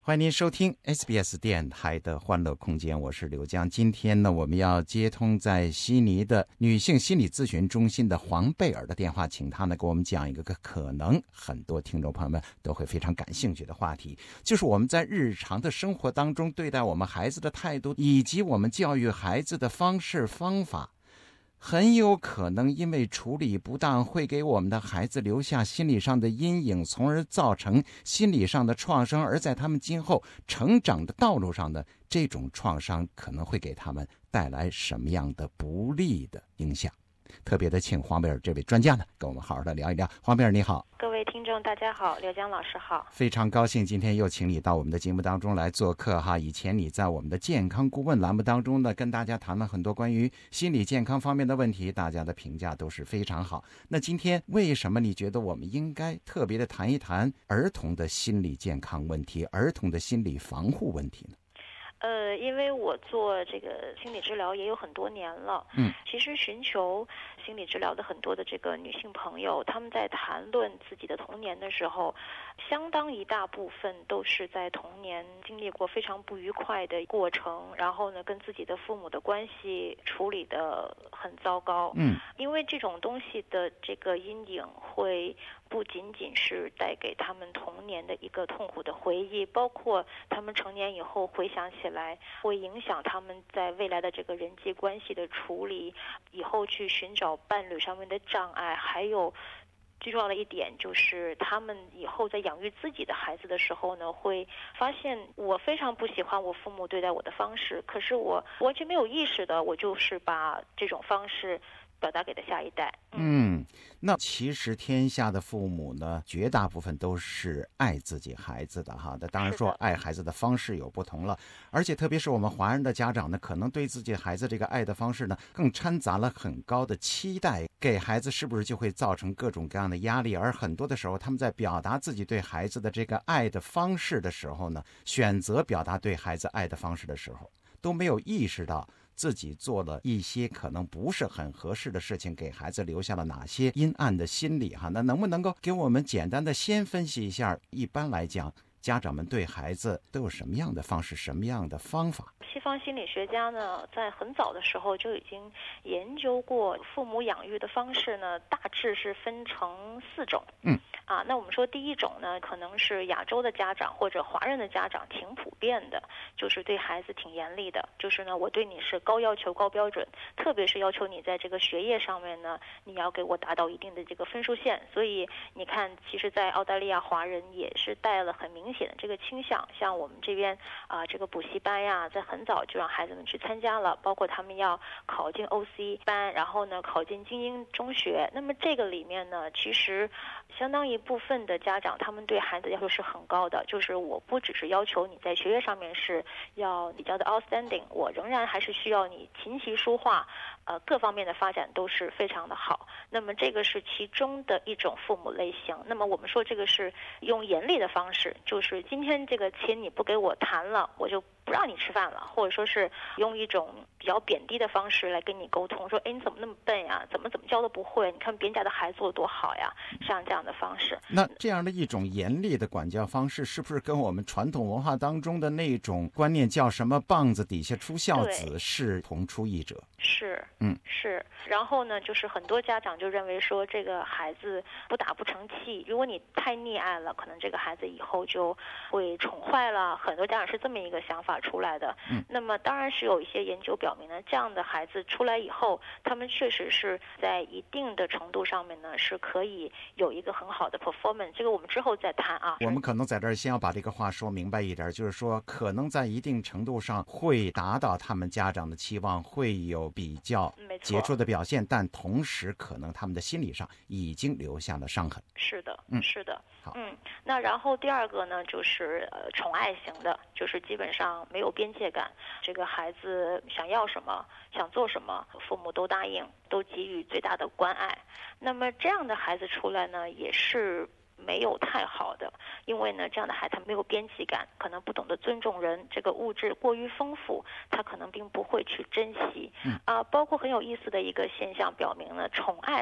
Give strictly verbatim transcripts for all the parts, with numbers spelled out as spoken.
欢迎您收听 S B S 电台的欢乐空间，我是刘江。今天呢，我们要接通在悉尼的女性心理咨询中心的黄贝尔的电话，请她呢给我们讲一个可能很多听众朋友们都会非常感兴趣的话题，就是我们在日常的生活当中对待我们孩子的态度，以及我们教育孩子的方式方法，很有可能因为处理不当会给我们的孩子留下心理上的阴影，从而造成心理上的创伤，而在他们今后成长的道路上的这种创伤可能会给他们带来什么样的不利的影响。特别的请黄贝尔这位专家呢跟我们好好的聊一聊。黄贝尔你好。 各位听众大家好，刘江老师好。 非常高兴今天又请你到我们的节目当中来做客哈。以前你在我们的健康顾问栏目当中呢跟大家谈了很多关于心理健康方面的问题，大家的评价都是非常好。那今天为什么你觉得我们应该特别的谈一谈儿童的心理健康问题，儿童的心理防护问题呢？ 呃，因为我做这个心理治疗也有很多年了， 嗯， 其实寻求心理治疗的很多的这个女性朋友，她们在谈论自己的童年的时候，相当一大部分都是在童年经历过非常不愉快的过程，然后呢，跟自己的父母的关系处理得很糟糕， 嗯， 因为这种东西的这个阴影会不仅仅是带给他们童年的一个痛苦的回忆，包括他们成年以后回想起来，会影响他们在未来的这个人际关系的处理，以后去寻找伴侣上面的障碍，还有最重要的一点就是他们以后在养育自己的孩子的时候呢，会发现我非常不喜欢我父母对待我的方式，可是我完全没有意识的，我就是把这种方式表达给了下一代。 嗯，那其实天下的父母呢，绝大部分都是爱自己孩子的哈。那当然说爱孩子的方式有不同了，而且特别是我们华人的家长呢，可能对自己孩子这个爱的方式呢，更掺杂了很高的期待，给孩子是不是就会造成各种各样的压力？而很多的时候，他们在表达自己对孩子的这个爱的方式的时候呢，选择表达对孩子爱的方式的时候，都没有意识到自己做了一些可能不是很合适的事情，给孩子留下了哪些阴暗的心理哈？那能不能够给我们简单的先分析一下，一般来讲家长们对孩子都有什么样的方式，什么样的方法？ 西方心理学家呢，在很早的时候就已经研究过父母养育的方式呢，大致是分成四种。 嗯， 啊，那我们说第一种呢，可能是亚洲的家长或者华人的家长挺普遍的，就是对孩子挺严厉的，就是呢，我对你是高要求、高标准，特别是要求你在这个学业上面呢，你要给我达到一定的这个分数线。所以你看，其实，在澳大利亚华人也是带了很明显的这个倾向，像我们这边啊，这个补习班呀，在很早就让孩子们去参加了，包括他们要考进 O C 班，然后呢考进精英中学。那么这个里面呢，其实相当一部分的家长，他们对孩子要求是很高的，就是我不只是要求你在学业上面是要比较的 outstanding， 我仍然还是需要你琴棋书画，呃，各方面的发展都是非常的好。那么这个是其中的一种父母类型。那么我们说这个是用严厉的方式，就是今天这个钱你不给我谈了，我就不让你吃饭了，或者说是用一种比较贬低的方式来跟你沟通，说哎你怎么那么笨呀，怎么怎么教都不会，你看别人家的孩子做得多好呀，像这样的方式。 那这样的一种严厉的管教方式，是不是跟我们传统文化当中的那种观念叫什么棒子底下出孝子是同出一辙？ 是， 嗯， 是。然后呢，就是很多家长就认为说，这个孩子不打不成器，如果你太溺爱了，可能这个孩子以后就会宠坏了。很多家长是这么一个想法出来的。 嗯， 那么当然是有一些研究表明呢，这样的孩子出来以后，他们确实是在一定的程度上面呢，是可以有一个很好的 performance。这个我们之后再谈啊。 我们可能在这儿先要把这个话说明白一点，就是说，可能在一定程度上会达到他们家长的期望，会有比较杰出的表现，但同时可能他们的心理上已经留下了伤痕。 是的， 嗯， 是的。 好， 嗯，那然后第二个呢，就是呃宠爱型的，就是基本上没有边界感，这个孩子想要什么，想做什么，父母都答应，都给予最大的关爱。那么这样的孩子出来呢，也是没有太好的，因为呢，这样的孩子他没有边际感，可能不懂得尊重人，这个物质过于丰富，他可能并不会去珍惜。 嗯啊，包括很有意思的一个现象表明呢，宠爱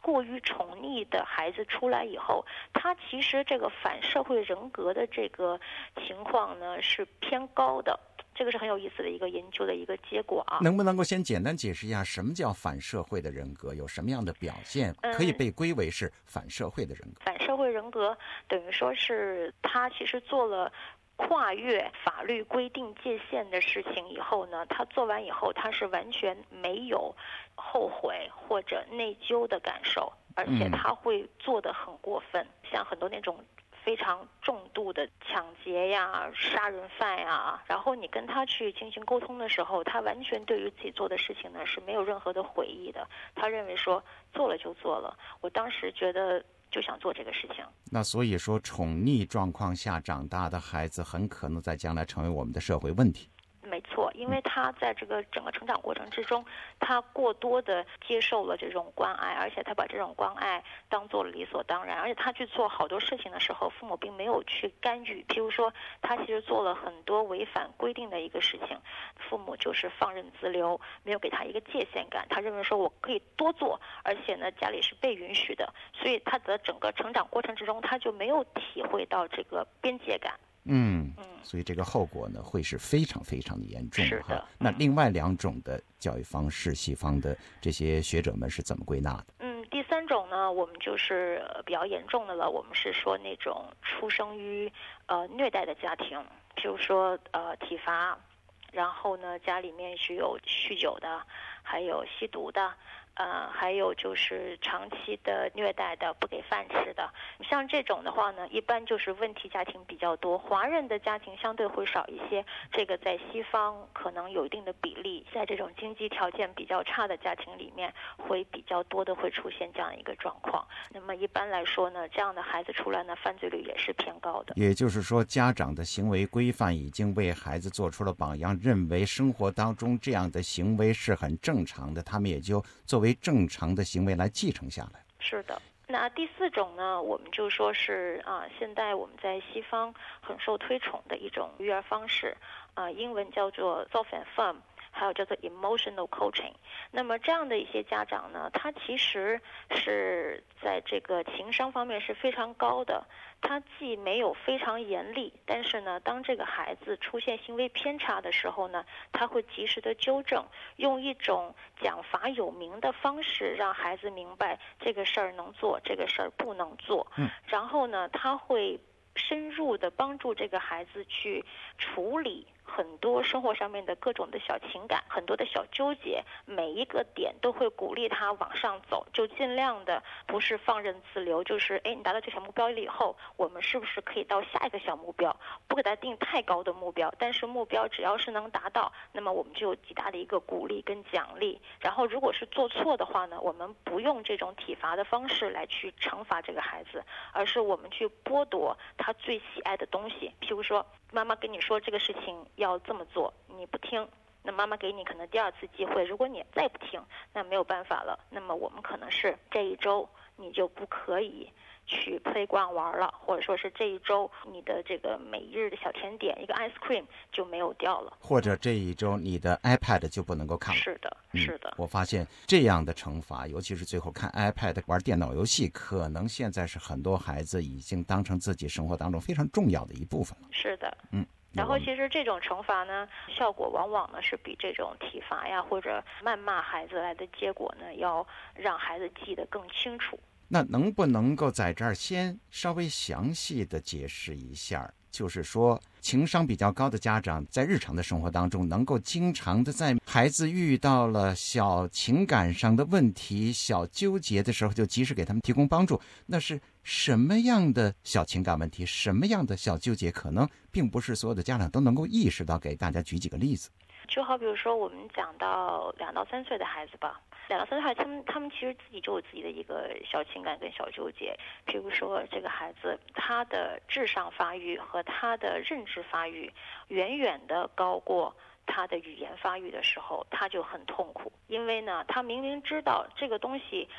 过于宠溺的孩子出来以后，他其实这个反社会人格的这个情况呢是偏高的。这个是很有意思的一个研究的一个结果啊。 能不能够先简单解释一下什么叫反社会的人格，有什么样的表现可以被归为是反社会的人格？ 嗯、反社会人格等于说是他其实做了跨越法律规定界限的事情以后呢，他做完以后他是完全没有后悔或者内疚的感受，而且他会做得很过分，嗯、像很多那种非常重度的抢劫呀、杀人犯呀，然后你跟他去进行沟通的时候，他完全对于自己做的事情呢是没有任何的悔意的，他认为说做了就做了，我当时觉得就想做这个事情。 那所以说宠溺状况下长大的孩子很可能在将来成为我们的社会问题。 没错，因为他在这个整个成长过程之中，他过多的接受了这种关爱，而且他把这种关爱当做了理所当然，而且他去做好多事情的时候，父母并没有去干预。譬如说，他其实做了很多违反规定的一个事情，父母就是放任自流，没有给他一个界限感。他认为说我可以多做，而且呢家里是被允许的，所以他的整个成长过程之中，他就没有体会到这个边界感。 嗯，所以这个后果呢会是非常非常的严重。 是的。 那另外两种的教育方式，西方的这些学者们是怎么归纳的？ 嗯，第三种呢，我们就是比较严重的了。我们是说那种出生于呃虐待的家庭，譬如说呃体罚，然后呢家里面是有酗酒的，还有吸毒的。呃，还有就是长期的虐待的，不给饭吃的，像这种的话呢，一般就是问题家庭比较多。华人的家庭相对会少一些，这个在西方可能有一定的比例，在这种经济条件比较差的家庭里面，会比较多的会出现这样一个状况。那么一般来说呢，这样的孩子出来呢，犯罪率也是偏高的。 也就是说，家长的行为规范已经为孩子做出了榜样，认为生活当中这样的行为是很正常的，他们也就作为正常的行为来继承下来。 是的。那第四种呢，我们就说是啊，现在我们在西方很受推崇的一种育儿方式，啊，英文叫做 soft and firm， 还有叫做 emotional coaching。那么这样的一些家长呢，他其实是在这个情商方面是非常高的。他既没有非常严厉，但是呢，当这个孩子出现行为偏差的时候呢，他会及时的纠正，用一种讲法有名的方式让孩子明白这个事儿能做，这个事儿不能做。 嗯， 然后呢，他会深入的帮助这个孩子去处理很多生活上面的各种的小情感，很多的小纠结，每一个点都会鼓励他往上走，就尽量的不是放任自流，就是哎，你达到这个小目标了以后，我们是不是可以到下一个小目标？不给他定太高的目标，但是目标只要是能达到，那么我们就有极大的一个鼓励跟奖励。然后如果是做错的话呢，我们不用这种体罚的方式来去惩罚这个孩子，而是我们去剥夺他最喜爱的东西。譬如说，妈妈跟你说这个事情要这么做，你不听，那妈妈给你可能第二次机会，如果你再不听，那没有办法了，那么我们可能是这一周你就不可以去 playground 玩了，或者说是这一周你的这个每日的小甜点一个 ice cream 就没有掉了， 或者这一周你的 iPad 就不能够看了。 是的，是的、 嗯。我发现这样的惩罚，尤其是最后看 iPad 玩电脑游戏，可能现在是很多孩子已经当成自己生活当中非常重要的一部分了。 是的， 嗯。 然后其实这种惩罚呢，效果往往呢是比这种体罚呀或者谩骂孩子来的结果呢，要让孩子记得更清楚。 那能不能够在这儿先稍微详细的解释一下，就是说情商比较高的家长在日常的生活当中能够经常的在孩子遇到了小情感上的问题、小纠结的时候就及时给他们提供帮助，那是什么样的小情感问题，什么样的小纠结，可能并不是所有的家长都能够意识到。给大家举几个例子。 就好比如说我们讲到两到三岁的孩子吧，两到三岁孩子他们他们其实自己就有自己的一个小情感跟小纠结。譬如说这个孩子他的智商发育和他的认知发育远远的高过他的语言发育的时候，他就很痛苦。因为呢他明明知道这个东西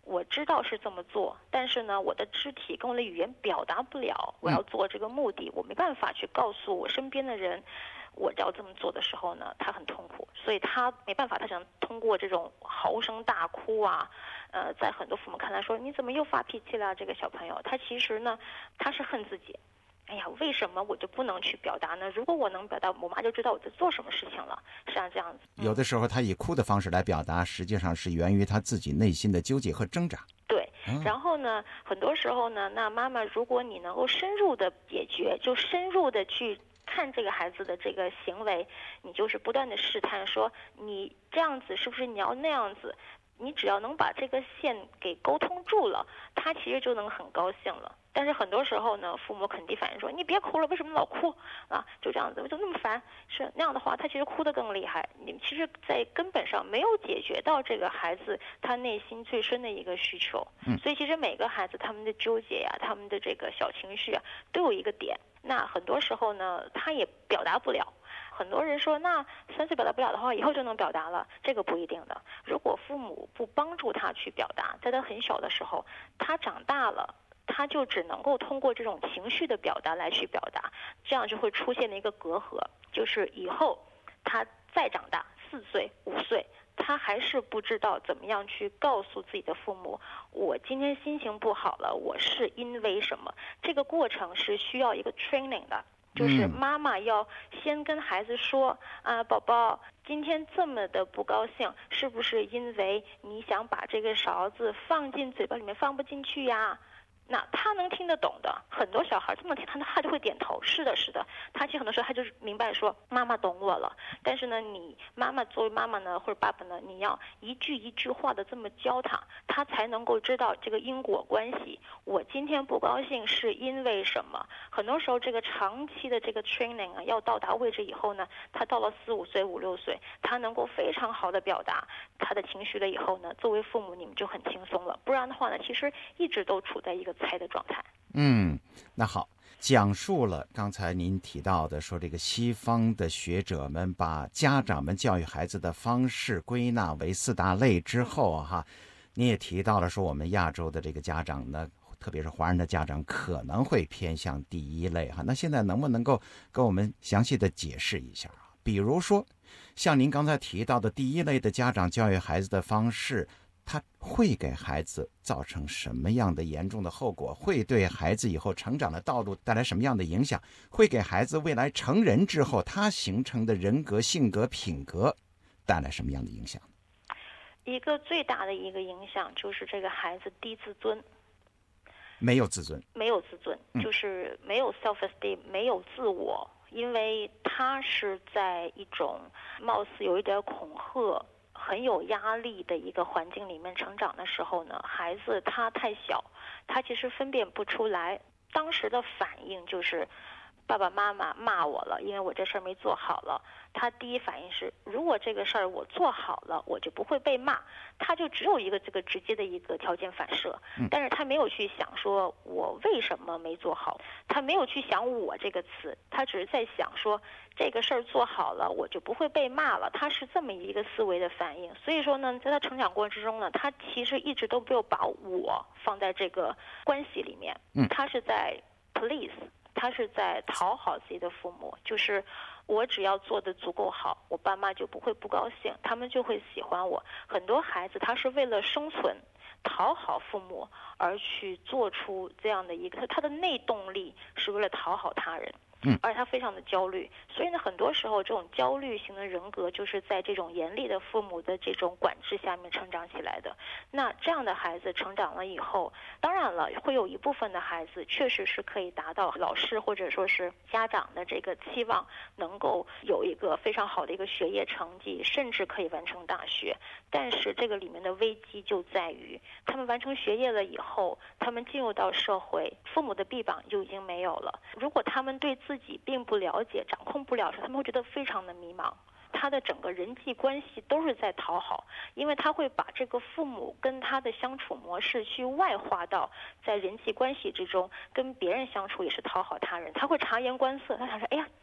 我知道是这么做，但是呢，我的肢体跟我的语言表达不了我要做这个目的，我没办法去告诉我身边的人我要这么做的时候呢，他很痛苦，所以他没办法，他想通过这种嚎声大哭啊，呃，在很多父母看来说你怎么又发脾气了？这个小朋友他其实呢，他是恨自己。哎呀，为什么我就不能去表达呢？如果我能表达，我妈就知道我在做什么事情了，是像这样子。 有的时候他以哭的方式来表达，实际上是源于他自己内心的纠结和挣扎。 对，然后呢，很多时候呢，那妈妈如果你能够深入的解决，就深入的去看这个孩子的这个行为，你就是不断的试探，说你这样子是不是你要那样子？你只要能把这个线给沟通住了，他其实就能很高兴了。但是很多时候呢，父母肯定反映说：“你别哭了，为什么老哭啊？”就这样子，我就那么烦。是那样的话，他其实哭得更厉害。你其实，在根本上没有解决到这个孩子他内心最深的一个需求。 嗯， 所以其实每个孩子他们的纠结呀、啊，他们的这个小情绪啊，都有一个点。那很多时候呢，他也表达不了。很多人说，那三岁表达不了的话，以后就能表达了，这个不一定的。如果父母不帮助他去表达，在他很小的时候，他长大了，他就只能够通过这种情绪的表达来去表达，这样就会出现了一个隔阂，就是以后他再长大，四岁、五岁，他还是不知道怎么样去告诉自己的父母，我今天心情不好了，我是因为什么？这个过程是需要一个 training 的。就是妈妈要先跟孩子说啊，宝宝，今天这么的不高兴，是不是因为你想把这个勺子放进嘴巴里面放不进去呀？那他能听得懂的，很多小孩这么听，他他就会点头，是的，是的。他其实很多时候他就是明白说妈妈懂我了。但是呢，你妈妈作为妈妈呢，或者爸爸呢，你要一句一句话的这么教他，他才能够知道这个因果关系。我今天不高兴是因为什么？很多时候这个长期的这个 training 啊，要到达位置以后呢，他到了四五岁、五六岁，他能够非常好的表达他的情绪了以后呢，作为父母你们就很轻松了。不然的话呢，其实一直都处在一个猜的状态。 嗯，那好，讲述了刚才您提到的，说这个西方的学者们把家长们教育孩子的方式归纳为四大类之后哈，您也提到了说我们亚洲的这个家长呢，特别是华人的家长可能会偏向第一类哈。那现在能不能够跟我们详细的解释一下啊？比如说，像您刚才提到的第一类的家长教育孩子的方式，他会给孩子造成什么样的严重的后果？会对孩子以后成长的道路带来什么样的影响？会给孩子未来成人之后他形成的人格、性格、品格带来什么样的影响？ 一个最大的一个影响就是这个孩子低自尊， 没有自尊， 没有自尊，嗯、就是没有 self-esteem， 没有自我，因为他是在一种貌似有一点恐吓、很有压力的一个环境里面成长的时候呢，孩子他太小，他其实分辨不出来，当时的反应就是爸爸妈妈骂我了，因为我这事儿没做好了。他第一反应是，如果这个事儿我做好了，我就不会被骂。他就只有一个这个直接的一个条件反射，但是他没有去想说我为什么没做好，他没有去想我这个词，他只是在想说这个事儿做好了，我就不会被骂了。他是这么一个思维的反应。所以说呢，在他成长过程之中呢，他其实一直都没有把我放在这个关系里面，他是在 please。他是在讨好自己的父母，就是我只要做得足够好，我爸妈就不会不高兴，他们就会喜欢我。很多孩子他是为了生存、讨好父母而去做出这样的一个，他的内动力是为了讨好他人。嗯，而且他非常的焦虑，所以呢，很多时候这种焦虑型的人格就是在这种严厉的父母的这种管制下面成长起来的。那这样的孩子成长了以后，当然了，会有一部分的孩子确实是可以达到老师或者说是家长的这个期望，能够有一个非常好的一个学业成绩，甚至可以完成大学。但是这个里面的危机就在于，他们完成学业了以后，他们进入到社会，父母的臂膀就已经没有了。如果他们对自己并不了解、掌控不了时，他们会觉得非常的迷茫。他的整个人际关系都是在讨好，因为他会把这个父母跟他的相处模式去外化到在人际关系之中，跟别人相处也是讨好他人。他会察言观色，他想说：“哎呀，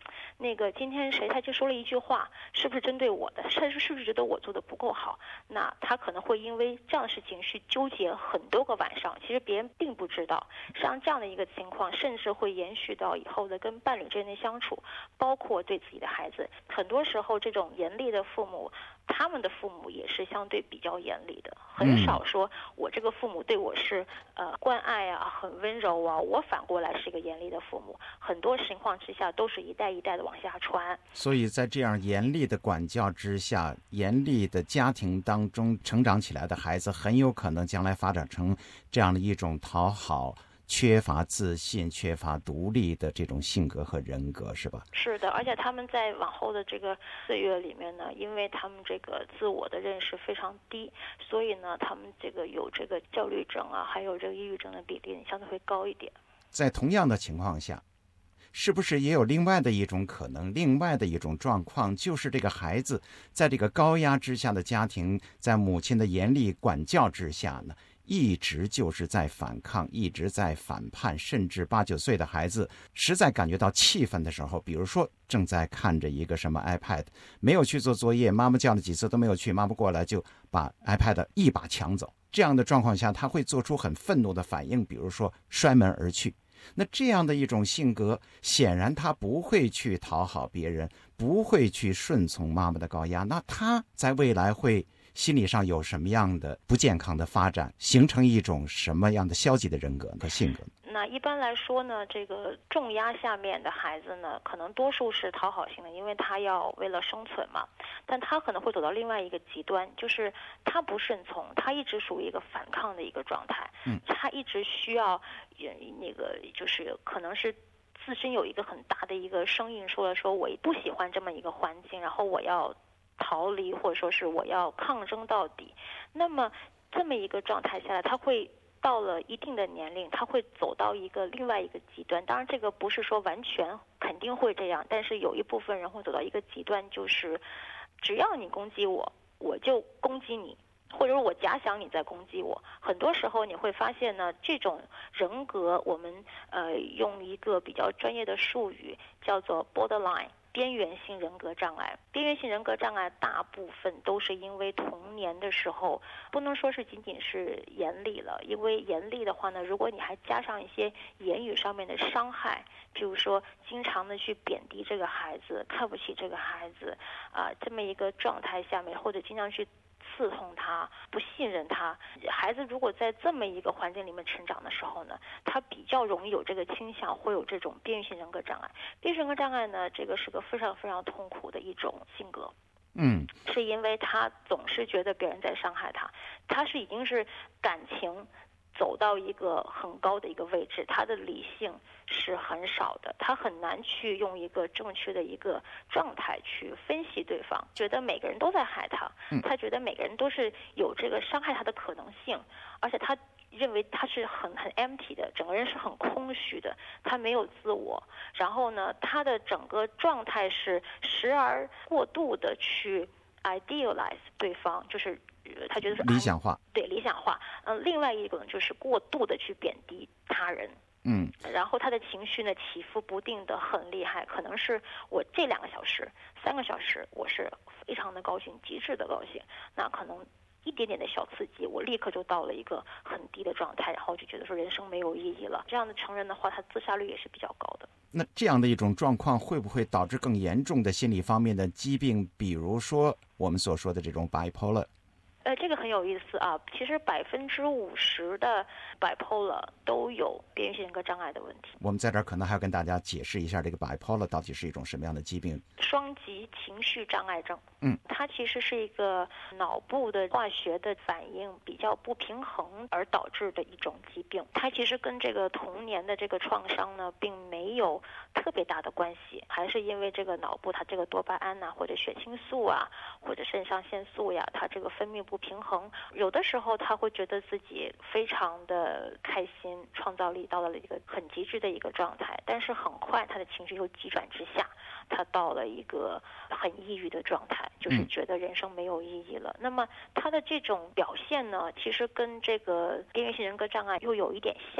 那个今天谁他就说了一句话，是不是针对我的，他是不是觉得我做的不够好，那他可能会因为这样的事情去纠结很多个晚上，其实别人并不知道。实际上这样的一个情况甚至会延续到以后的跟伴侣之间的相处，包括对自己的孩子。很多时候这种严厉的父母，他们的父母也是相对比较严厉的，很少说我这个父母对我是呃关爱啊，很温柔啊，我反过来是一个严厉的父母。很多情况之下都是一代一代的往下传。 所以在这样严厉的管教之下，严厉的家庭当中成长起来的孩子，很有可能将来发展成这样的一种讨好、缺乏自信、缺乏独立的这种性格和人格，是吧？ 是的，而且他们在往后的这个岁月里面呢，因为他们这个自我的认识非常低，所以呢，他们这个有这个焦虑症啊，还有这个抑郁症的比例相对会高一点。 在同样的情况下，是不是也有另外的一种可能，另外的一种状况，就是这个孩子在这个高压之下的家庭，在母亲的严厉管教之下呢，一直就是在反抗，一直在反叛，甚至八九岁的孩子实在感觉到气愤的时候，比如说正在看着一个什么 iPad， 没有去做作业，妈妈叫了几次都没有去，妈妈过来就把 iPad 一把抢走。这样的状况下，他会做出很愤怒的反应，比如说摔门而去。那这样的一种性格，显然他不会去讨好别人，不会去顺从妈妈的高压，那他在未来会心理上有什么样的不健康的发展，形成一种什么样的消极的人格和性格？ 那一般来说呢，这个重压下面的孩子呢，可能多数是讨好型的，因为他要为了生存嘛。但他可能会走到另外一个极端，就是他不顺从，他一直属于一个反抗的一个状态。嗯，他一直需要那个，就是可能是自身有一个很大的一个声音说了，说我不喜欢这么一个环境，然后我要逃离，或者说是我要抗争到底。那么这么一个状态下来，他会到了一定的年龄，他会走到一个另外一个极端。当然这个不是说完全肯定会这样，但是有一部分人会走到一个极端，就是只要你攻击我，我就攻击你，或者说我假想你在攻击我。很多时候你会发现呢，这种人格我们呃用一个比较专业的术语叫做 borderline，边缘性人格障碍。边缘性人格障碍大部分都是因为童年的时候，不能说是仅仅是严厉了，因为严厉的话呢，如果你还加上一些言语上面的伤害，譬如说经常的去贬低这个孩子，看不起这个孩子啊、呃，这么一个状态下面，或者经常去刺痛他，不信任他。孩子如果在这么一个环境里面成长的时候呢，他比较容易有这个倾向，会有这种边缘性人格障碍。边缘性人格障碍呢，这个是个非常非常痛苦的一种性格。 嗯， 是因为他总是觉得别人在伤害他，他是已经是感情走到一个很高的一个位置，他的理性是很少的，他很难去用一个正确的一个状态去分析对方，觉得每个人都在害他，他觉得每个人都是有这个伤害他的可能性，而且他认为他是很很 empty 的，整个人是很空虚的，他没有自我。然后呢，他的整个状态是时而过度的去 idealize 对方，就是他觉得是理想化， 对理想化。嗯、呃，另外一个呢，就是过度的去贬低他人。 嗯， 然后他的情绪呢起伏不定的很厉害，可能是我这两个小时、三个小时我是非常的高兴，极致的高兴，那可能一点点的小刺激，我立刻就到了一个很低的状态，然后就觉得说人生没有意义了。这样的成人的话，他自杀率也是比较高的。 那这样的一种状况会不会导致更严重的心理方面的疾病，比如说我们所说的这种 bipolar？ 呃，这个很有意思啊。其实百分之五十的 bipolar 都有边缘性人格障碍的问题。 我们在这儿可能还要跟大家解释一下，这个 bipolar 到底是一种什么样的疾病？ 双极情绪障碍症。 嗯， 它其实是一个脑部的化学的反应比较不平衡而导致的一种疾病。它其实跟这个童年的这个创伤呢，并没有特别大的关系，还是因为这个脑部它这个多巴胺呐、啊，或者血清素啊，或者肾上腺素呀，它这个分泌不平衡。有的时候他会觉得自己非常的开心，创造力到了一个很极致的一个状态，但是很快他的情绪又急转直下，他到了一个很抑郁的状态，就是觉得人生没有意义了。嗯、那么他的这种表现呢，其实跟这个边缘性人格障碍又有一点像。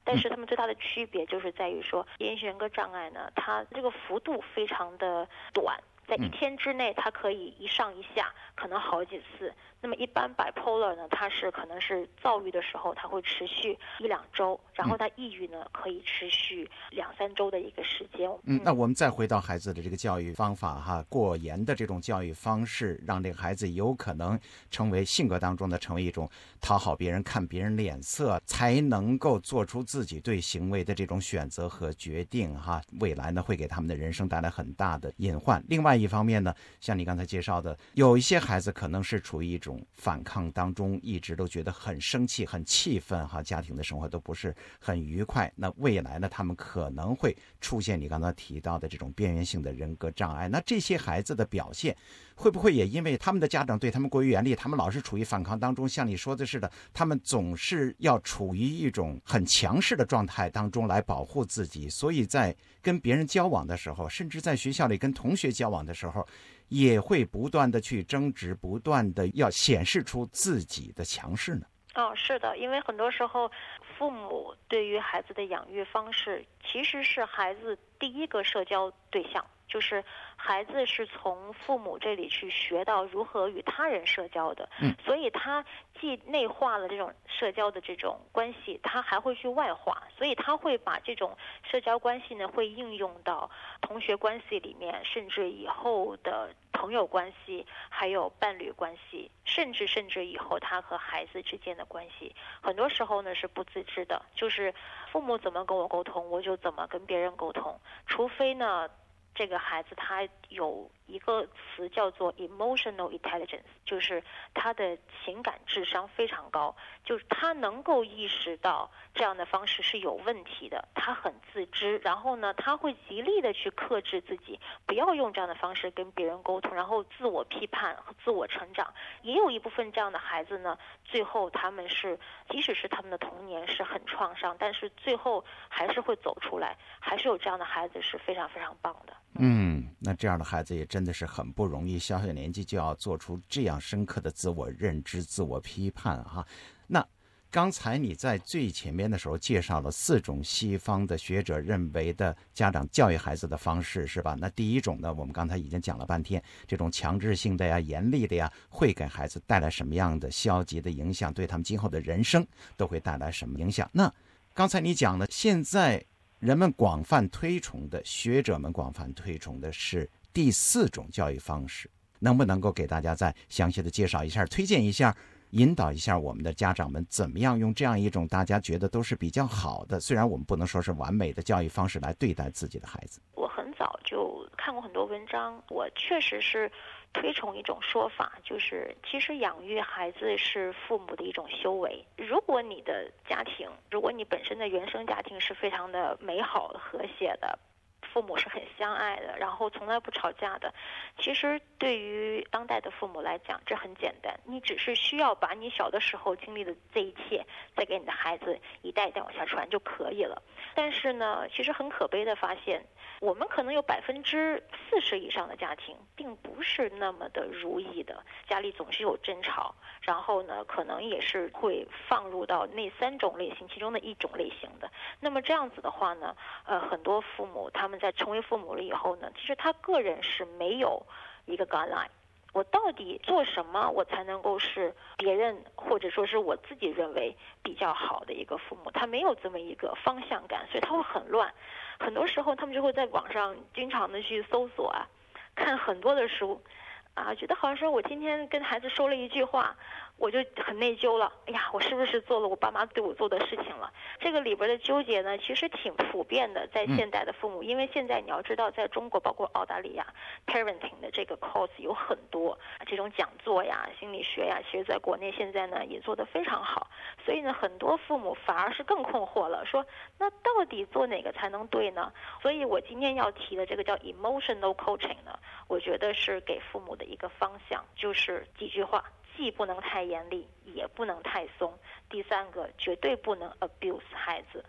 但是他们最大的区别就是在于说，言行人格障碍呢，它这个幅度非常的短。在一天之内，它可以一上一下，可能好几次。那么一般 bipolar 呢，它是可能是躁郁的时候，它会持续一两周，然后它抑郁呢，可以持续两三周的一个时间。 嗯，那我们再回到孩子的这个教育方法哈，过严的这种教育方式，让这个孩子有可能成为性格当中的成为一种讨好别人、看别人脸色，才能够做出自己对行为的这种选择和决定哈。未来呢，会给他们的人生带来很大的隐患。另外一方面呢，像你刚才介绍的，有一些孩子可能是处于一种反抗当中，一直都觉得很生气、很气愤哈，家庭的生活都不是很愉快。那未来呢，他们可能会出现你刚才提到的这种边缘性的人格障碍。那这些孩子的表现，会不会也因为他们的家长对他们过于严厉，他们老是处于反抗当中，像你说的似的，他们总是要处于一种很强势的状态当中来保护自己，所以在跟别人交往的时候，甚至在学校里跟同学交往的时候，也会不断的去争执，不断的要显示出自己的强势呢？ 哦，是的，因为很多时候父母对于孩子的养育方式其实是孩子第一个社交对象，就是孩子是从父母这里去学到如何与他人社交的，嗯，所以他既内化了这种社交的这种关系，他还会去外化，所以他会把这种社交关系呢，会应用到同学关系里面，甚至以后的朋友关系，还有伴侣关系，甚至甚至以后他和孩子之间的关系，很多时候呢是不自知的，就是父母怎么跟我沟通，我就怎么跟别人沟通，除非呢这个孩子他有一个词叫做 emotional intelligence， 就是他的情感智商非常高，就是他能够意识到这样的方式是有问题的，他很自知，然后呢他会极力的去克制自己，不要用这样的方式跟别人沟通，然后自我批判和自我成长。也有一部分这样的孩子呢，最后他们是即使是他们的童年是很创伤，但是最后还是会走出来，还是有这样的孩子是非常非常棒的。 嗯，那这样的孩子也真的是很不容易，小小年纪就要做出这样深刻的自我认知、自我批判啊。那刚才你在最前面的时候介绍了四种西方的学者认为的家长教育孩子的方式，是吧？那第一种呢，我们刚才已经讲了半天，这种强制性的呀、严厉的呀，会给孩子带来什么样的消极的影响，对他们今后的人生都会带来什么影响。那刚才你讲了，现在人们广泛推崇的，学者们广泛推崇的是第四种教育方式，能不能够给大家再详细的介绍一下，推荐一下，引导一下我们的家长们怎么样用这样一种大家觉得都是比较好的，虽然我们不能说是完美的教育方式来对待自己的孩子？ 我很早就看过很多文章，我确实是推崇一种说法，就是其实养育孩子是父母的一种修为。如果你的家庭，如果你本身的原生家庭是非常的美好和谐的，父母是很相爱的，然后从来不吵架的，其实对于当代的父母来讲，这很简单，你只是需要把你小的时候经历的这一切再给你的孩子一代一代往下传就可以了。但是呢，其实很可悲的发现，我们可能有百分之四十以上的家庭并不是那么的如意的，家里总是有争吵，然后呢可能也是会放入到那三种类型其中的一种类型的。那么这样子的话呢，呃，很多父母他们在成为父母了以后呢，其实他个人是没有一个 guideline， 我到底做什么我才能够是别人或者说是我自己认为比较好的一个父母，他没有这么一个方向感，所以他会很乱。很多时候他们就会在网上经常的去搜索啊，看很多的书啊，觉得好像说我今天跟孩子说了一句话，我就很内疚了，哎呀，我是不是做了我爸妈对我做的事情了？这个里边的纠结呢，其实挺普遍的，在现代的父母，因为现在你要知道，在中国包括澳大利亚 parenting 的这个 course 有很多这种讲座呀、心理学呀，其实在国内现在呢也做得非常好，所以呢，很多父母反而是更困惑了，说那到底做哪个才能对呢？所以我今天要提的这个叫 emotional coaching 呢，我觉得是给父母的一个方向，就是几句话。既不能太严厉，也不能太松。第三个，绝对不能 abuse 孩子，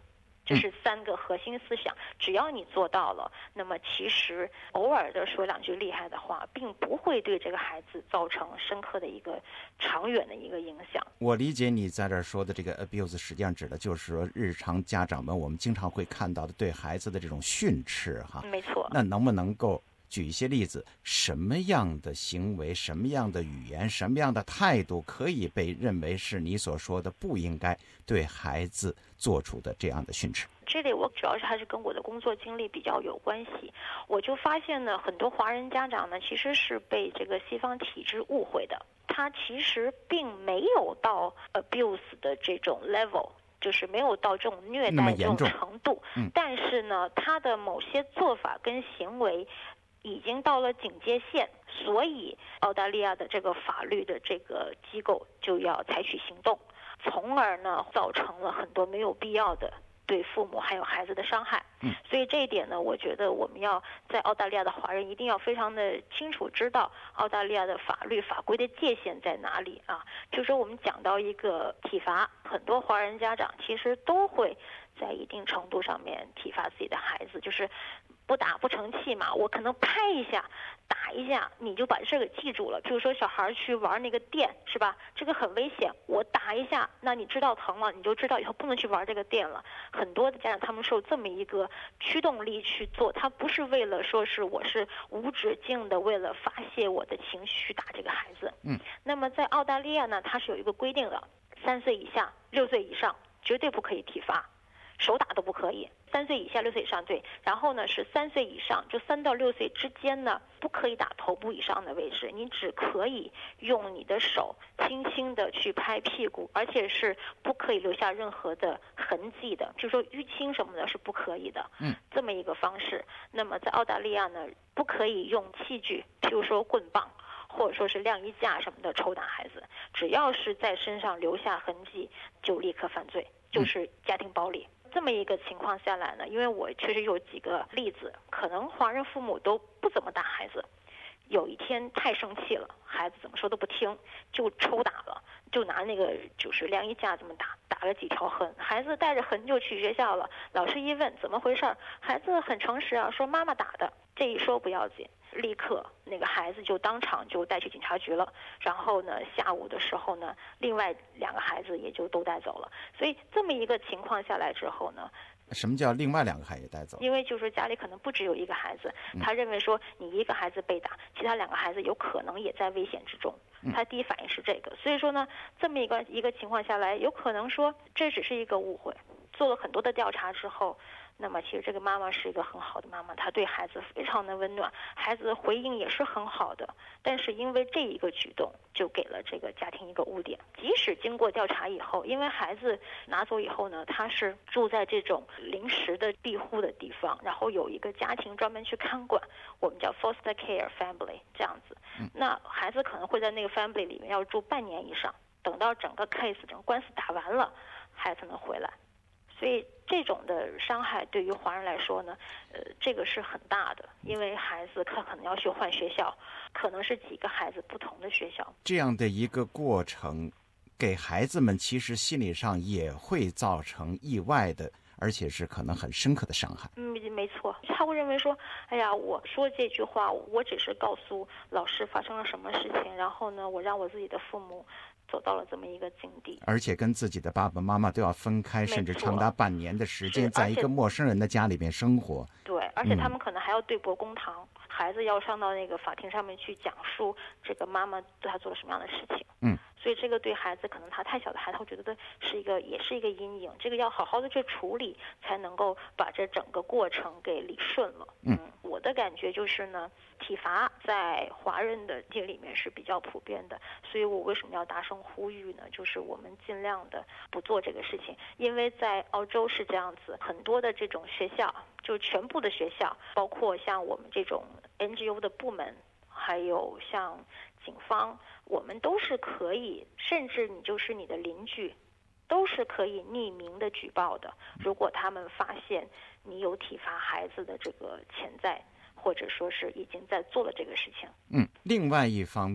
这是三个核心思想。只要你做到了，那么其实偶尔的说两句厉害的话，并不会对这个孩子造成深刻的一个长远的一个影响。 我理解你在这儿说的这个 abuse， 实际上指的就是说日常家长们我们经常会看到的对孩子的这种训斥哈。 没错。 那能不能够举一些例子，什么样的行为、什么样的语言、什么样的态度可以被认为是你所说的不应该对孩子做出的这样的训斥？ 这里我主要是还是跟我的工作经历比较有关系，我就发现呢，很多华人家长呢其实是被这个西方体制误会的，他其实并没有到 abuse 的这种 level，就是没有到这种虐待这种程度， 嗯、 但是呢，他的某些做法跟行为已经到了警戒线，所以澳大利亚的这个法律的这个机构就要采取行动，从而呢造成了很多没有必要的对父母还有孩子的伤害。 嗯， 所以这一点呢，我觉得我们要在澳大利亚的华人一定要非常的清楚知道澳大利亚的法律法规的界限在哪里啊。就是说我们讲到一个体罚，很多华人家长其实都会在一定程度上面体罚自己的孩子，就是不打不成器嘛，我可能拍一下打一下你就把这个记住了。比如说小孩去玩那个电是吧，这个很危险，我打一下，那你知道疼了，你就知道以后不能去玩这个电了。很多的家长他们受这么一个驱动力去做，他不是为了说是我是无止境的为了发泄我的情绪去打这个孩子。 嗯， 那么在澳大利亚呢，它是有一个规定的，三岁以下六岁以上绝对不可以体罚，手打都不可以，三岁以下六岁以上对，然后呢是三岁以上，就三到六岁之间呢不可以打头部以上的位置，你只可以用你的手轻轻的去拍屁股，而且是不可以留下任何的痕迹的，就是说淤青什么的是不可以的。 嗯， 这么一个方式。那么在澳大利亚呢，不可以用器具，譬如说棍棒或者说是晾衣架什么的抽打孩子，只要是在身上留下痕迹就立刻犯罪，就是家庭暴力。这么一个情况下来呢，因为我确实有几个例子，可能华人父母都不怎么打孩子，有一天太生气了，孩子怎么说都不听，就抽打了，就拿那个就是晾衣架这么打，打了几条痕，孩子带着痕就去学校了。老师一问怎么回事，孩子很诚实啊，说妈妈打的。这一说不要紧，立刻那个孩子就当场就带去警察局了。然后呢，下午的时候呢，另外两个孩子也就都带走了。所以这么一个情况下来之后呢， 什么叫另外两个孩子带走？ 因为就是家里可能不只有一个孩子，他认为说你一个孩子被打，其他两个孩子有可能也在危险之中，他第一反应是这个。所以说呢，这么一个一个情况下来，有可能说这只是一个误会。做了很多的调查之后，那么其实这个妈妈是一个很好的妈妈，她对孩子非常的温暖，孩子的回应也是很好的，但是因为这一个举动就给了这个家庭一个污点。即使经过调查以后，因为孩子拿走以后呢，他是住在这种临时的庇护的地方，然后有一个家庭专门去看管，我们叫 foster care family 这样子。那孩子可能会在那个 family 里面要住半年以上，等到整个 case 整个官司打完了，孩子能回来。所以这种的伤害对于华人来说呢，呃，这个是很大的，因为孩子他可能要去换学校，可能是几个孩子不同的学校。 这样的一个过程，给孩子们其实心理上也会造成意外的，而且是可能很深刻的伤害。 嗯，没错，他会认为说，哎呀，我说这句话，我只是告诉老师发生了什么事情，然后呢，我让我自己的父母走到了这么一个境地， 而且跟自己的爸爸妈妈都要分开，甚至长达半年的时间，在一个陌生人的家里边生活。 对，而且他们可能还要对簿公堂，嗯、孩子要上到那个法庭上面去讲述这个妈妈对他做了什么样的事情。 嗯， 所以这个对孩子，可能他太小的孩子，他会觉得是一个，也是一个阴影。这个要好好的去处理，才能够把这整个过程给理顺了。 嗯， 我的感觉就是呢，体罚在华人的界里面是比较普遍的，所以我为什么要大声呼吁呢？就是我们尽量的不做这个事情，因为在澳洲是这样子，很多的这种学校，就全部的学校，包括像我们这种 N G O 的部门，还有像警方，我们都是可以，甚至你就是你的邻居，都是可以匿名的举报的。如果他们发现你有体罚孩子的这个潜在，或者说是已经在做了这个事情。 嗯，另外一方面，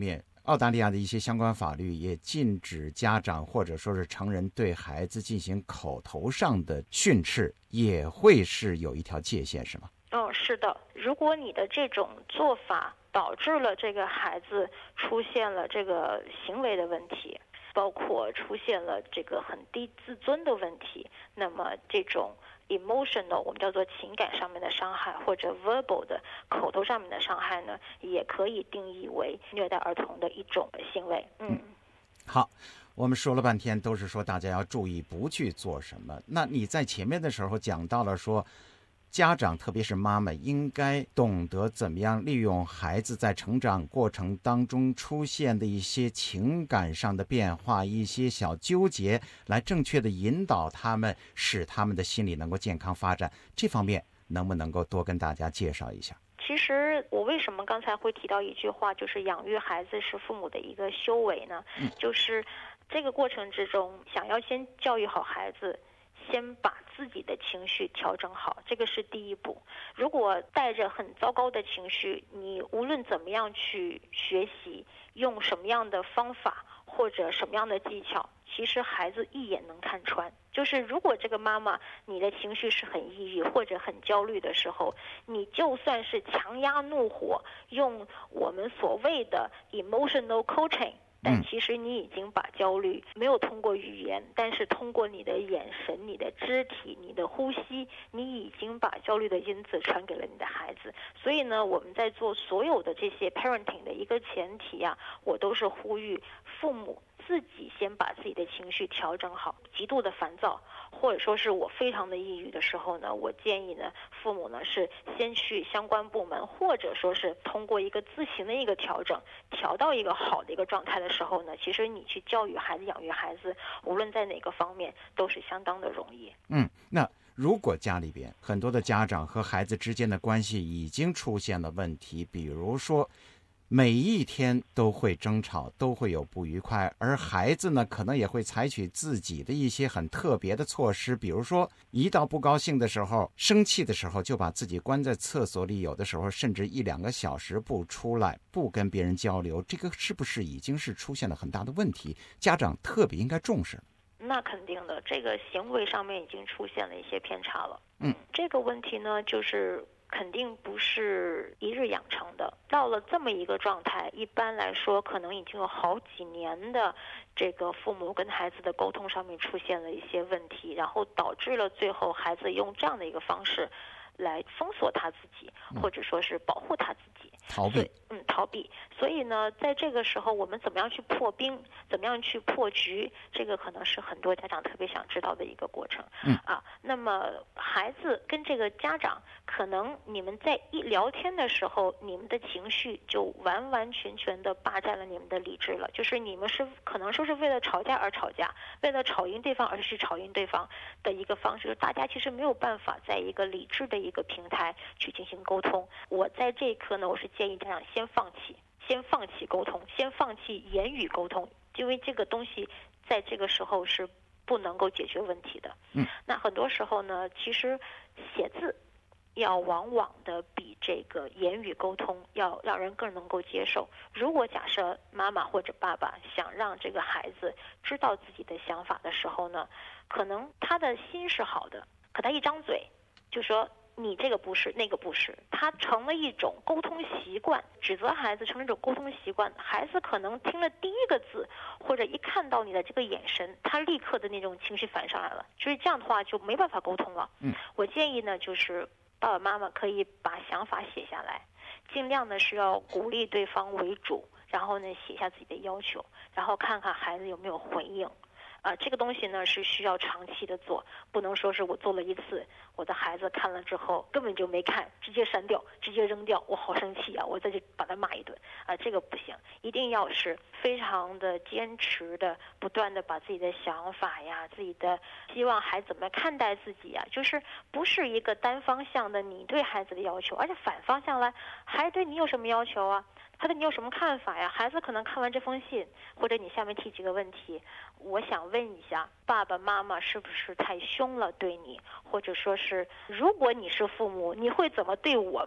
澳大利亚的一些相关法律也禁止家长或者说是成人对孩子进行口头上的训斥，也会是有一条界限，是吗？ 哦，是的。如果你的这种做法导致了这个孩子出现了这个行为的问题，包括出现了这个很低自尊的问题，那么这种 emotional 我们叫做情感上面的伤害，或者 verbal 的口头上面的伤害呢，也可以定义为虐待儿童的一种行为。嗯， 好，我们说了半天都是说大家要注意不去做什么。那你在前面的时候讲到了说，家长特别是妈妈应该懂得怎么样利用孩子在成长过程当中出现的一些情感上的变化，一些小纠结，来正确的引导他们，使他们的心理能够健康发展。这方面能不能够多跟大家介绍一下？ 其实我为什么刚才会提到一句话，就是养育孩子是父母的一个修为呢？嗯、就是这个过程之中，想要先教育好孩子，先把自己的情绪调整好，这个是第一步。如果带着很糟糕的情绪，你无论怎么样去学习，用什么样的方法或者什么样的技巧，其实孩子一眼能看穿。就是如果这个妈妈你的情绪是很抑郁或者很焦虑的时候，你就算是强压怒火，用我们所谓的 emotional coaching，但其实你已经把焦虑没有通过语言，但是通过你的眼神、你的肢体、你的呼吸，你已经把焦虑的因子传给了你的孩子。所以呢，我们在做所有的这些 parenting 的一个前提啊，我都是呼吁父母自己先把自己的情绪调整好。极度的烦躁，或者说是我非常的抑郁的时候呢，我建议呢，父母呢是先去相关部门，或者说是通过一个自行的一个调整，调到一个好的一个状态的时候呢，其实你去教育孩子、养育孩子，无论在哪个方面都是相当的容易。 嗯，那如果家里边很多的家长和孩子之间的关系已经出现了问题，比如说每一天都会争吵，都会有不愉快，而孩子呢，可能也会采取自己的一些很特别的措施，比如说一到不高兴的时候、生气的时候，就把自己关在厕所里，有的时候甚至一两个小时不出来，不跟别人交流，这个是不是已经是出现了很大的问题？家长特别应该重视。 那肯定的，这个行为上面已经出现了一些偏差了。 嗯， 这个问题呢，就是肯定不是一日养成的。到了这么一个状态，一般来说可能已经有好几年的这个父母跟孩子的沟通上面出现了一些问题，然后导致了最后孩子用这样的一个方式来封锁他自己，或者说是保护他自己， 逃避。 嗯，逃避。所以呢，在这个时候，我们怎么样去破冰，怎么样去破局，这个可能是很多家长特别想知道的一个过程。 嗯啊，那么孩子跟这个家长，可能你们在一聊天的时候，你们的情绪就完完全全的霸占了你们的理智了。就是你们是可能说是为了吵架而吵架，为了吵赢对方而去吵赢对方的一个方式。大家其实没有办法在一个理智的一个平台去进行沟通。我在这一刻呢，我是建议家长先放弃。先放弃沟通，先放弃言语沟通，因为这个东西在这个时候是不能够解决问题的。 嗯， 那很多时候呢，其实写字要往往的比这个言语沟通要让人更能够接受。如果假设妈妈或者爸爸想让这个孩子知道自己的想法的时候呢，可能他的心是好的，可他一张嘴就说你这个不是，那个不是，他成了一种沟通习惯，指责孩子成了一种沟通习惯。孩子可能听了第一个字，或者一看到你的这个眼神，他立刻的那种情绪反上来了，所以这样的话就没办法沟通了。 嗯， 我建议呢，就是爸爸妈妈可以把想法写下来，尽量的是要鼓励对方为主，然后呢写下自己的要求，然后看看孩子有没有回应。啊，这个东西呢是需要长期的做，不能说是我做了一次，我的孩子看了之后根本就没看，直接删掉，直接扔掉，我好生气啊，我再去把他骂一顿啊，这个不行，一定要是非常的坚持的，不断的把自己的想法呀，自己的希望孩子怎么看待自己呀，就是不是一个单方向的你对孩子的要求，而且反方向来，孩子对你有什么要求啊？他对你有什么看法呀？孩子可能看完这封信，或者你下面提几个问题，我想问一下，爸爸妈妈是不是太凶了对你？或者说是，如果你是父母，你会怎么对我们？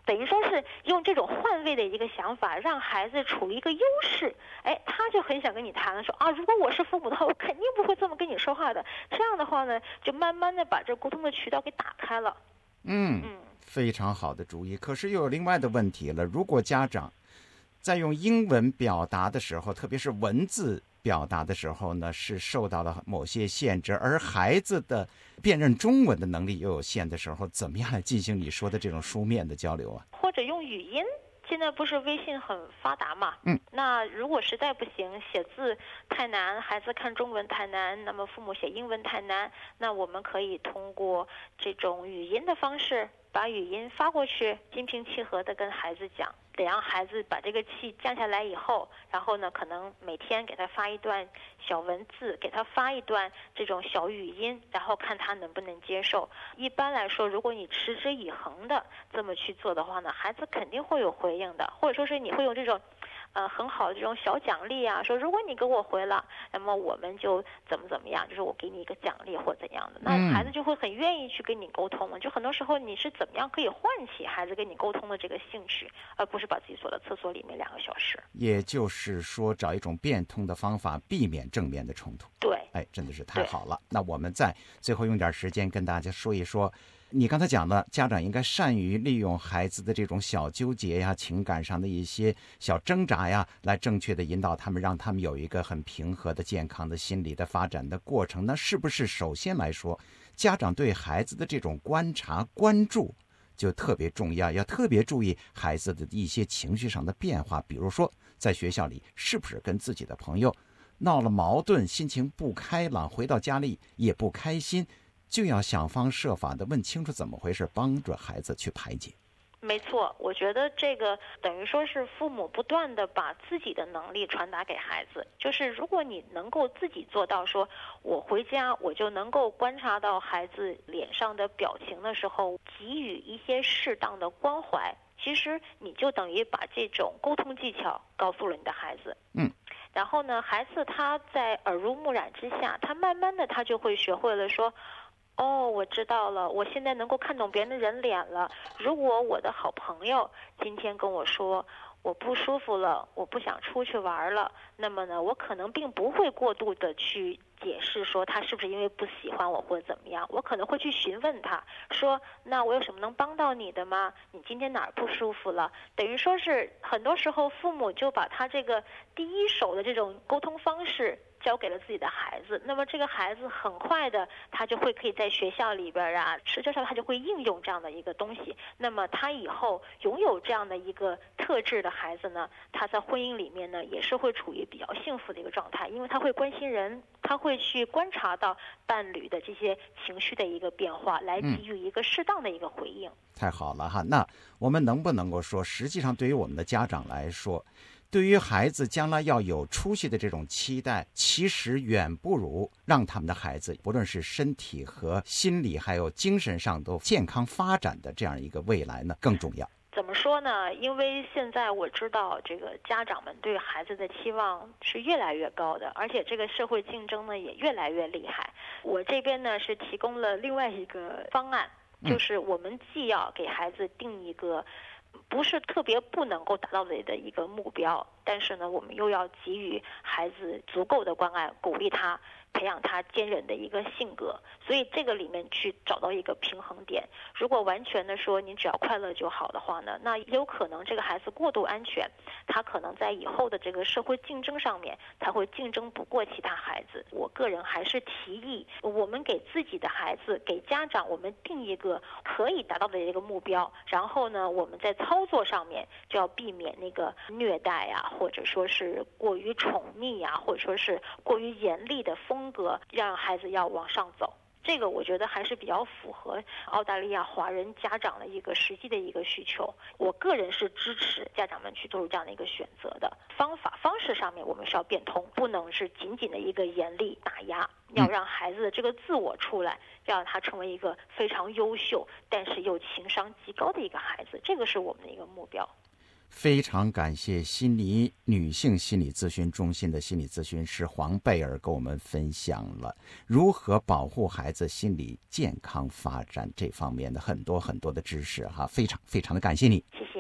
等于说是用这种换位的一个想法，让孩子处于一个优势，哎，他就很想跟你谈了，说啊，如果我是父母的话，我肯定不会这么跟你说话的。这样的话呢，就慢慢的把这沟通的渠道给打开了。 嗯嗯，非常好的主意。可是又有另外的问题了，如果家长在用英文表达的时候，特别是文字表达的时候呢，是受到了某些限制，而孩子的辨认中文的能力又有限的时候，怎么样来进行你说的这种书面的交流啊？ 或者用语音，现在不是微信很发达嘛？ 嗯， 那如果实在不行，写字太难，孩子看中文太难，那么父母写英文太难，那我们可以通过这种语音的方式，把语音发过去，心平气和的跟孩子讲。得让孩子把这个气降下来以后，然后呢，可能每天给他发一段小文字，给他发一段这种小语音，然后看他能不能接受。一般来说，如果你持之以恒的这么去做的话呢，孩子肯定会有回应的，或者说是你会用这种呃很好的这种小奖励啊，说如果你给我回了，那么我们就怎么怎么样，就是我给你一个奖励或怎样的，那孩子就会很愿意去跟你沟通了。就很多时候你是怎么样可以唤起孩子跟你沟通的这个兴趣，而不是把自己锁在厕所里面两个小时。 也就是说，找一种变通的方法，避免正面的冲突。 对， 哎，真的是太好了。那我们再最后用点时间跟大家说一说，你刚才讲了，家长应该善于利用孩子的这种小纠结呀、情感上的一些小挣扎呀，来正确的引导他们，让他们有一个很平和的、健康的心理的发展的过程。那是不是首先来说，家长对孩子的这种观察、关注就特别重要，要特别注意孩子的一些情绪上的变化，比如说在学校里是不是跟自己的朋友闹了矛盾，心情不开朗，回到家里也不开心，就要想方设法的问清楚怎么回事，帮助孩子去排解。 没错，我觉得这个等于说是父母不断的把自己的能力传达给孩子，就是如果你能够自己做到说，我回家我就能够观察到孩子脸上的表情的时候，给予一些适当的关怀，其实你就等于把这种沟通技巧告诉了你的孩子。 嗯。 然后呢，孩子他在耳濡目染之下，他慢慢的他就会学会了说，哦，我知道了，我现在能够看懂别人的人脸了。如果我的好朋友今天跟我说我不舒服了，我不想出去玩了，那么呢，我可能并不会过度的去解释说他是不是因为不喜欢我或者怎么样，我可能会去询问他说，那我有什么能帮到你的吗？你今天哪儿不舒服了？等于说是很多时候父母就把他这个第一手的这种沟通方式交给了自己的孩子，那么这个孩子很快的他就会可以在学校里边啊，实际上他就会应用这样的一个东西。那么他以后拥有这样的一个特质的孩子呢，他在婚姻里面呢也是会处于比较幸福的一个状态，因为他会关心人，他会去观察到伴侣的这些情绪的一个变化，来给予一个适当的一个回应。 嗯、太好了哈，那我们能不能够说，实际上对于我们的家长来说，对于孩子将来要有出息的这种期待，其实远不如让他们的孩子不论是身体和心理还有精神上都健康发展的这样一个未来呢更重要。 怎么说呢？因为现在我知道这个家长们对孩子的期望是越来越高的，而且这个社会竞争呢也越来越厉害。我这边呢是提供了另外一个方案，就是我们既要给孩子定一个不是特别不能够达到的一个目标，但是呢我们又要给予孩子足够的关爱，鼓励他，培养他坚韧的一个性格。所以这个里面去找到一个平衡点。如果完全的说你只要快乐就好的话呢，那有可能这个孩子过度安全，他可能在以后的这个社会竞争上面他会竞争不过其他孩子。我个人还是提议我们给自己的孩子，给家长，我们定一个可以达到的一个目标，然后呢我们在操作上面就要避免那个虐待啊，或者说是过于宠溺啊，或者说是过于严厉的风格，让孩子要往上走。这个我觉得还是比较符合澳大利亚华人家长的一个实际的一个需求。我个人是支持家长们去做出这样的一个选择的。方法方式上面我们是要变通，不能是仅仅的一个严厉打压，要让孩子的这个自我出来，要让他成为一个非常优秀但是又情商极高的一个孩子，这个是我们的一个目标。 非常感谢悉尼女性心理咨询中心的心理咨询师黄贝尔跟我们分享了如何保护孩子心理健康发展这方面的很多很多的知识哈，非常非常的感谢你。 谢谢。